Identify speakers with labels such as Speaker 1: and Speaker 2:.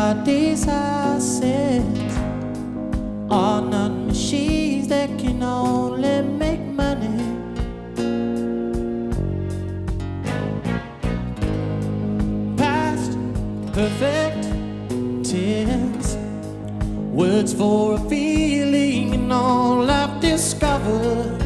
Speaker 1: our desires are not machines that can only make money. Past perfect tense, words for a feeling, and all I've discovered